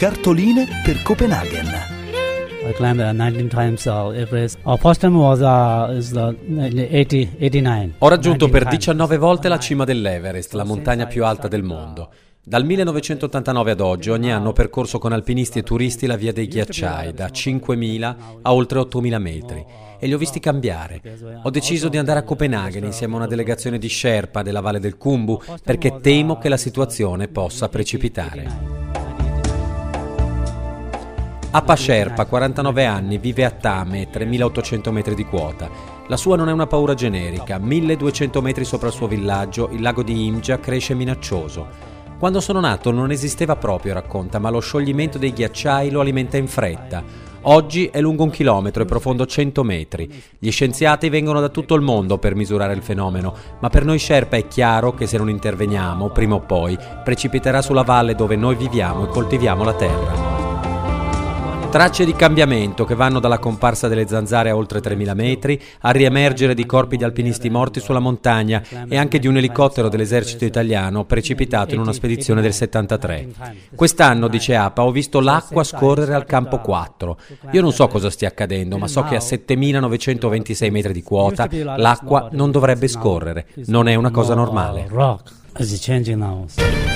cartoline per Copenaghen. I climbed 19 times Everest. First time was 89. Ho raggiunto per 19 volte la cima dell'Everest, la montagna più alta del mondo. Dal 1989 ad oggi ogni anno ho percorso con alpinisti e turisti la via dei ghiacciai, da 5.000 a oltre 8.000 metri, e li ho visti cambiare. Ho deciso di andare a Copenaghen insieme a una delegazione di Sherpa della Valle del Khumbu perché temo che la situazione possa precipitare. Appa Sherpa, 49 anni, vive a Thame, 3.800 metri di quota. La sua non è una paura generica. 1.200 metri sopra il suo villaggio, il lago di Imja cresce minaccioso. Quando sono nato non esisteva proprio, racconta, ma lo scioglimento dei ghiacciai lo alimenta in fretta. Oggi è lungo 1 chilometro e profondo 100 metri. Gli scienziati vengono da tutto il mondo per misurare il fenomeno, ma per noi Sherpa è chiaro che se non interveniamo, prima o poi, precipiterà sulla valle dove noi viviamo e coltiviamo la terra. Tracce di cambiamento che vanno dalla comparsa delle zanzare a oltre 3.000 metri al riemergere di corpi di alpinisti morti sulla montagna e anche di un elicottero dell'esercito italiano precipitato in una spedizione del 73. Quest'anno, dice Appa, ho visto l'acqua scorrere al campo 4. Io non so cosa stia accadendo, ma so che a 7.926 metri di quota l'acqua non dovrebbe scorrere. Non è una cosa normale. Rock is changing now.